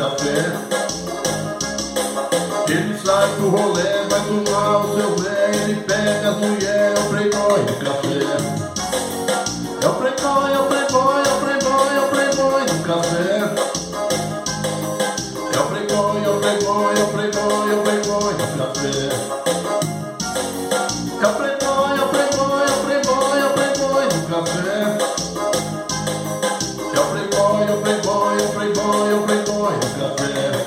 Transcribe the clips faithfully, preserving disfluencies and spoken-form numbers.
café. Ele sai pro rolê, vai tomar o seu bem, ele pega as mulheres, é o playboy do café. É o playboy, é o playboy, é o playboy, é o playboy do café. É o playboy, é o playboy, é o playboy, é o playboy do café. É o playboy, é o playboy, é o playboy, é o playboy do café. É o playboy, é o playboy, é o playboy, é o playboy do café.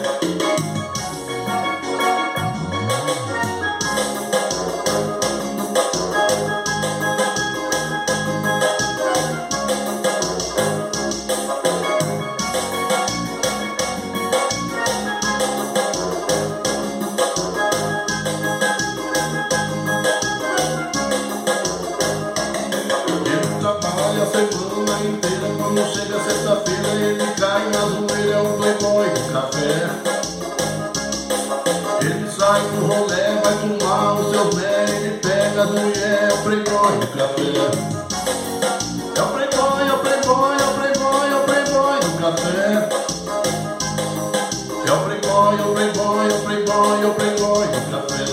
Trabalha a semana inteira, quando chega sexta-feira ele cai na zoeira, é o playboy do café. Ele sai pro rolê, vai tomar o seu bem, ele pega as mulheres, é o playboy do café. É o playboy, é o playboy, é o playboy, é o playboy do café. É o playboy, é o playboy, é o playboy, é o playboy do café.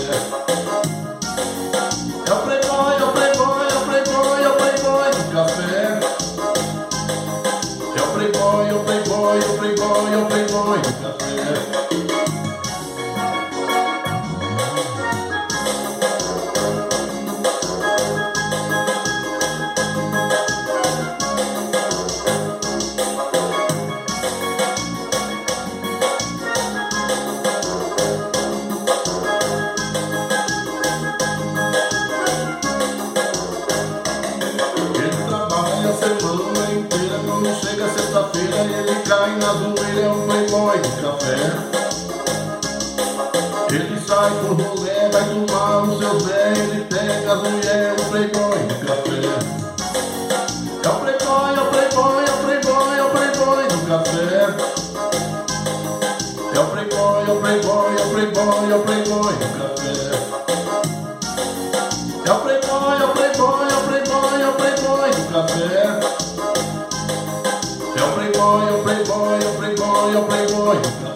É o playboy, é o playboy, é o playboy, é o playboy do café. É o playboy, é o playboy, é o playboy, é o playboy do café. Semana inteira, quando chega sexta-feira ele cai na zoeira, é o playboy do café. Ele sai pro rolê, vai tomar o seu bem, ele pega as mulheres, é o playboy do café. É o playboy, é o playboy, é o playboy, é o playboy do café. É o playboy, é o playboy, é o playboy, é o playboy do café. É o playboy, é o playboy, é o playboy, é o playboy do café. É o playboy, é o playboy, é o playboy, é o playboy do café.